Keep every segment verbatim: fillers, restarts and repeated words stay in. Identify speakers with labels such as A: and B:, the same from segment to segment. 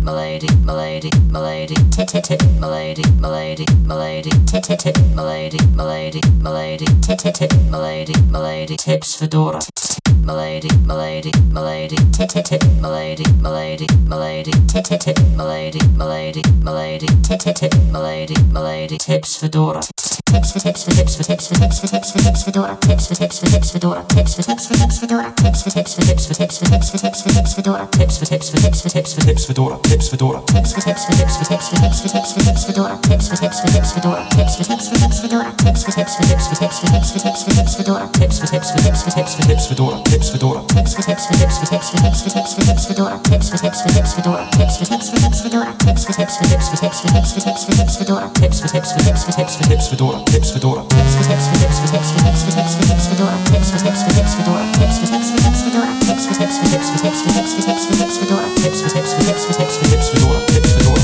A: milady, milady, milady, tit tit tit, milady, milady, milady, tit tit tit, milady, milady, milady, tit tit tit, milady, milady, tips fedora, milady, milady, milady, tit tit tit, milady, milady, milady, tit tit tit, milady, milady, milady, tit tit tit, milady, milady, tips fedora. Tips for tips for tips for tips for tips for tips for tips fedora. Tips for tips for tips fedora. Tips for tips for tips fedora. Tips for tips for tips for tips for tips for tips for tips fedora. Tips for tips for tips for tips for tips fedora. Tips fedora. Tips for tips for tips for tips for tips for tips for tips fedora. Tips for tips for tips fedora. Tips for tips for tips fedora. Tips for tips for tips for tips for tips for tips for tips fedora. Tips for tips for tips for tips for tips fedora. Tips fedora. Tips for tips for tips for tips for tips for tips for tips fedora. Tips for tips for tips fedora. Tips for tips for tips fedora. Tips for tips for tips for tips for tips for tips for tips fedora. Tips for tips for tips for tips for tips fedora. Tips fedora. Tips for tips for tips for tips for tips for tips for tips fedora. Tips for tips for tips fedora. Tips for tips for tips fedora. Tips for tips for tips for tips for tips for tips for tips fedora. Tips for tips for tips for tips for tips fedora. Tips fedora.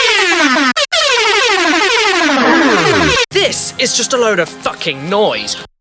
B: This is just a load of fucking noise.